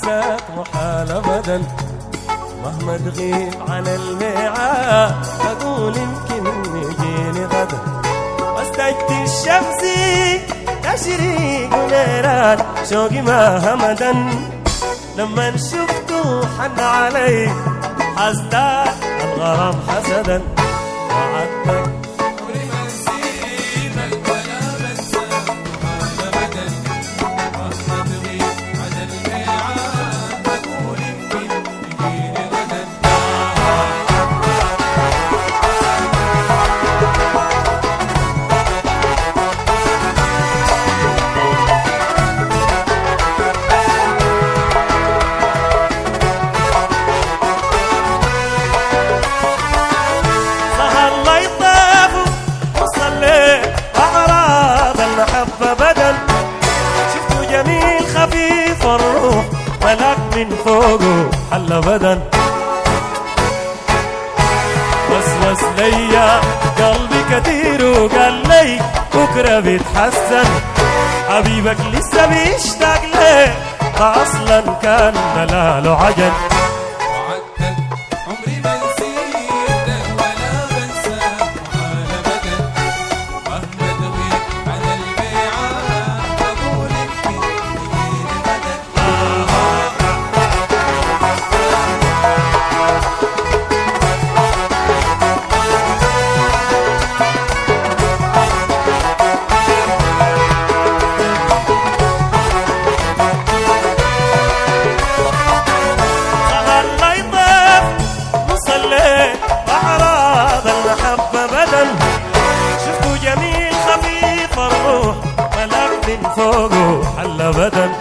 ذاك محال أبدا، مهما تغيب عن الميعاد أقول يمكن يجيني غدا. واستجد الشمس تشريق نيران شوقي ما همدا، لما شفته حن علي حزداد الغرام حسدا. وعدتك عمري ما نسيتك ولا بنساك محال أبدا، مهما تغيب عن الميعاد أقول يمكن يجيني غدا. الروح ملاك من فوقه حل بدن، وسوس ليا قلبي كتير وقال لي بكره بيتحسن، حبيبك لسه بيشتاق ليه اصلا كان دلاله عجل. وعدتك عمري ما نسيتك ولا بنساك محال أبدا، مهما تغيب عن الميعاد أقول يمكن يجيني غدا. من فوقه حل بدن،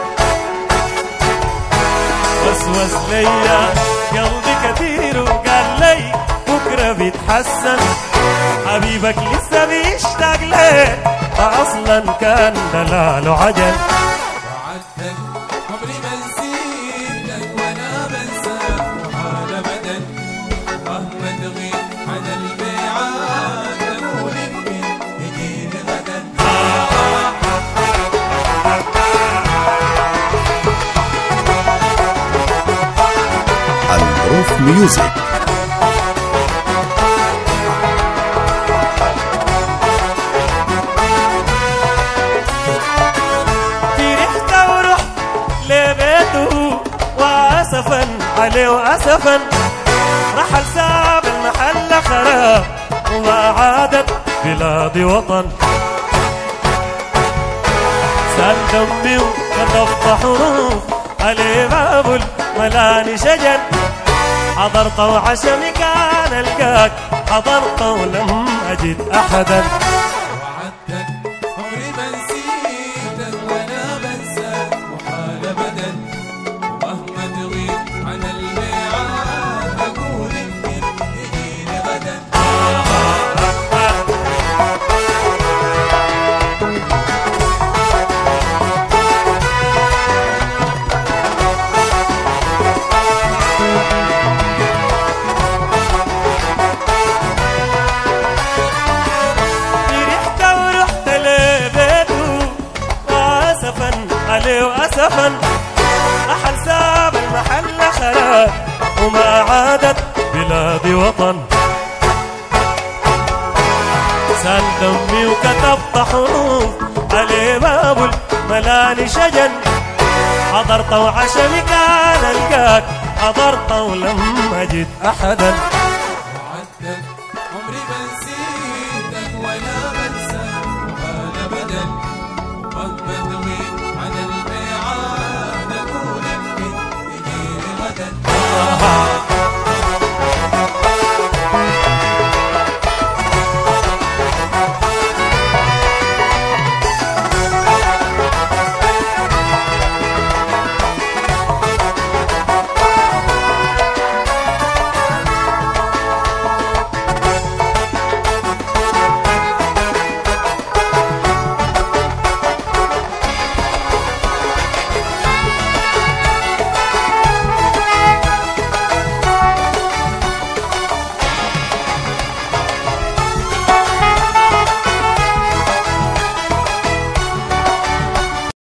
وسوس ليا قلبي كتير وقال لي بكره بيتحسن، حبيبك لسه بيشتاق ليه اصلا كان دلاله عجل. وعدتك عمري ما نسيتك ولا بنساك محال أبدا، مهما تغيب عن الميعاد أقول يمكن يجيني غدا. الحروف ميوزك. فرحت ورحت لبيته واسفا عليه واسفا، رحل ساب المحل خراب وما عادت بلادي وطن، سال دمي وكتبت حروف عليه باب الملاني شجن، حضرت وعشمي كان القاك حضرت ولم أجد أحدا. وعدتك عمري ما نسيتك ولا بنساك محال أبدا، ومهما تغيب عن الميعاد أقول يمكن يجيني غدا. عليه وأسفا، رحل ساب المحل خراب وما عادت بلادي وطن، سال دمي وكتبت حروف عليه باب الملاني شجن، حضرت وعشمي كان القاك حضرت ولم أجد أحدا.